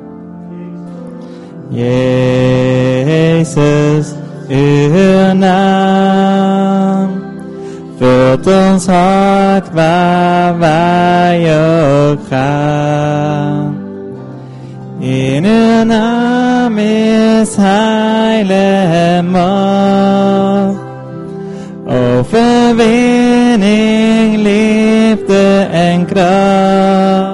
[SPEAKER 2] Jezus, uw naam vult ons hart waar wij ook gaan. In uw naam is heil en macht, overwinning, liefde en kracht.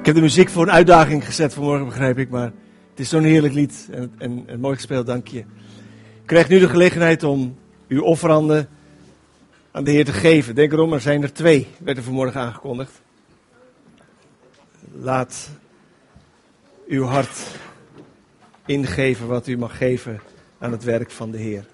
[SPEAKER 1] heb de muziek voor een uitdaging gezet vanmorgen, begrijp ik. Maar het is zo'n heerlijk lied en mooi gespeeld, dank je. U krijgt nu de gelegenheid om uw offeranden aan de Heer te geven. Denk erom, er zijn er 2, werd er vanmorgen aangekondigd. Laat uw hart ingeven wat u mag geven aan het werk van de Heer.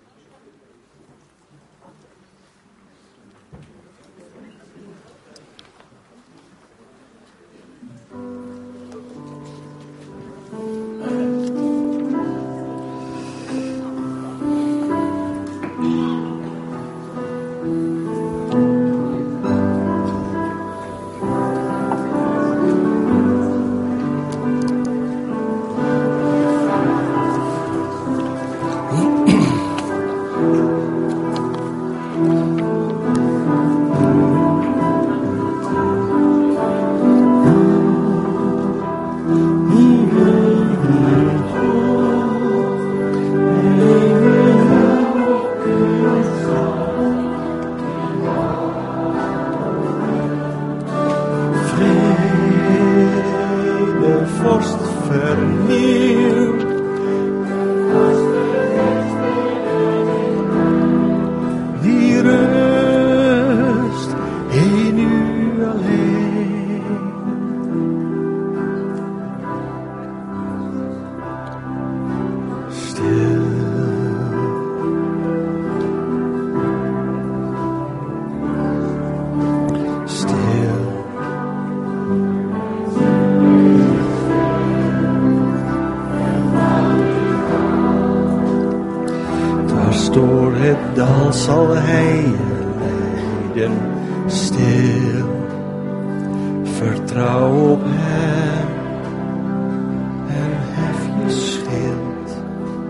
[SPEAKER 3] Door het dal zal hij je leiden, stil. Vertrouw op hem en hef je schild.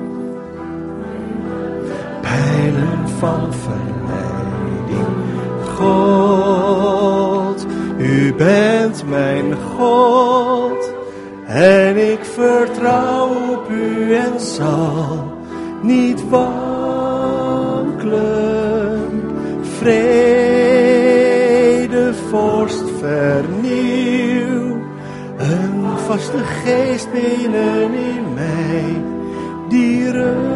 [SPEAKER 3] Pijlen van verleiding, God, u bent mijn God. En ik vertrouw op u en zal niet wankelen. Vrede, vorst, vernieuw. Een vaste geest binnen in mij, die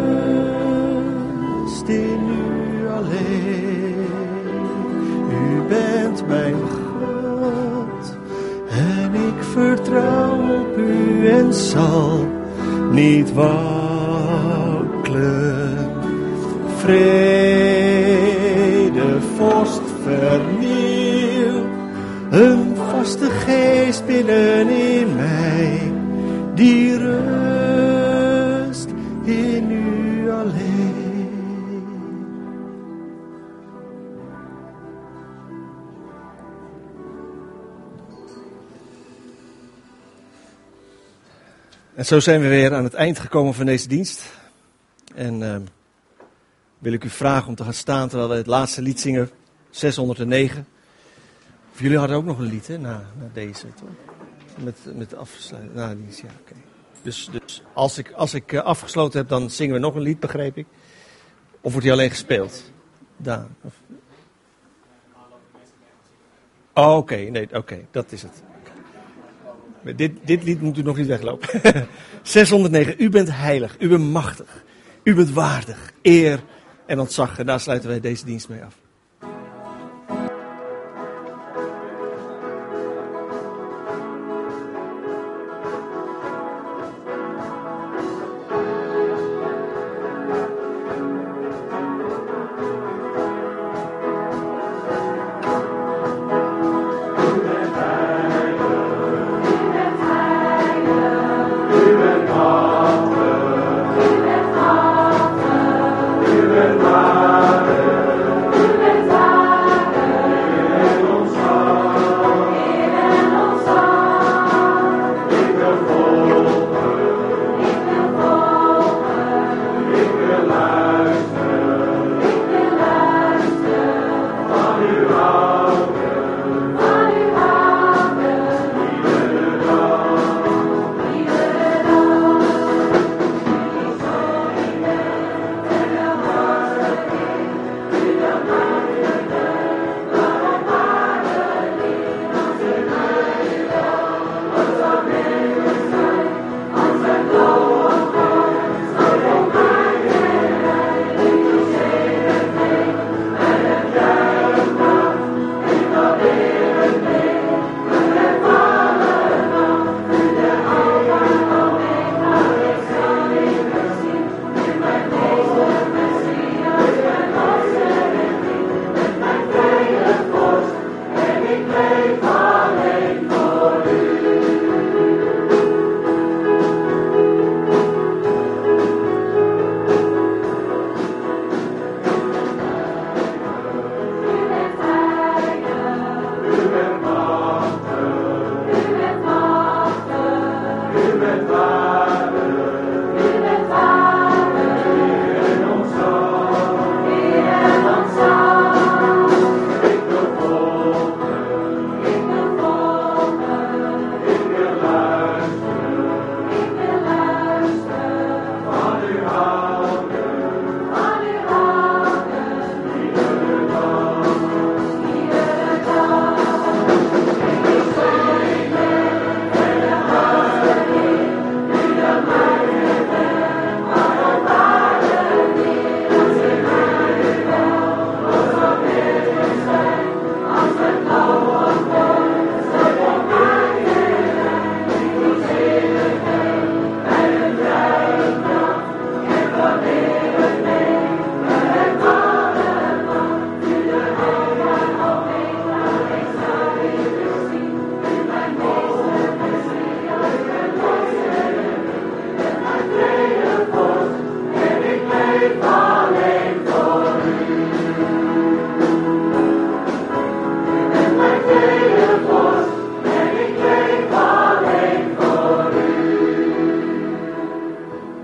[SPEAKER 3] rust in u alleen. U bent mijn God, en ik vertrouw op u en zal niet wankelen. Vrede, vorst, vernieuw. Een vaste geest binnen in mij, die rust in u alleen.
[SPEAKER 1] En zo zijn we weer aan het eind gekomen van deze dienst. En wil ik u vragen om te gaan staan terwijl we het laatste lied zingen, 609. Of jullie hadden ook nog een lied, hè, na deze, toch? Met afsluiten. Nou, die is, ja, oké. Dus als ik afgesloten heb, dan zingen we nog een lied, begreep ik. Of wordt die alleen gespeeld? Daar. Oh, oké, dat is het. Dit lied moet u nog niet weglopen. 609, u bent heilig, u bent machtig, u bent waardig, eer en ontzag. En daar sluiten wij deze dienst mee af.
[SPEAKER 3] U bent waardig,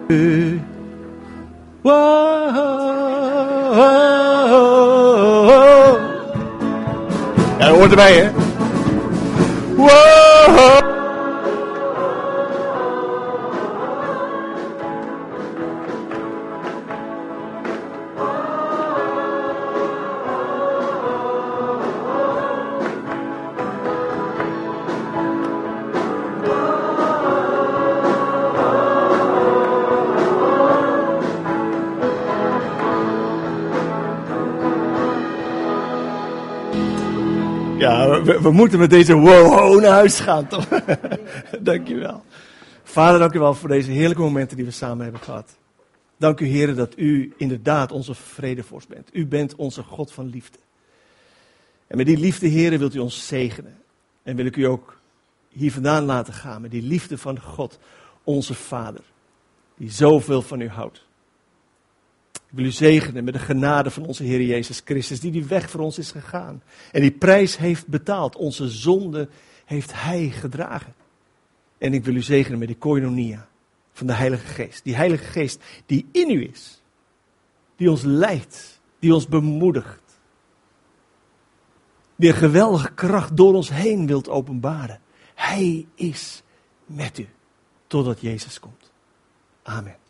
[SPEAKER 1] Wow. Ja, dat hoort erbij, hè? Wow. Ja, we moeten met deze wow naar huis gaan, toch? Dankjewel. Vader, dank u wel voor deze heerlijke momenten die we samen hebben gehad. Dank u, Heer, dat u inderdaad onze vredevorst bent. U bent onze God van liefde. En met die liefde, Heer, wilt u ons zegenen. En wil ik u ook hier vandaan laten gaan met die liefde van God, onze Vader, die zoveel van u houdt. Ik wil u zegenen met de genade van onze Heer Jezus Christus, die weg voor ons is gegaan. En die prijs heeft betaald. Onze zonde heeft Hij gedragen. En ik wil u zegenen met die koinonia van de Heilige Geest. Die Heilige Geest die in u is. Die ons leidt. Die ons bemoedigt. Die een geweldige kracht door ons heen wilt openbaren. Hij is met u. Totdat Jezus komt. Amen.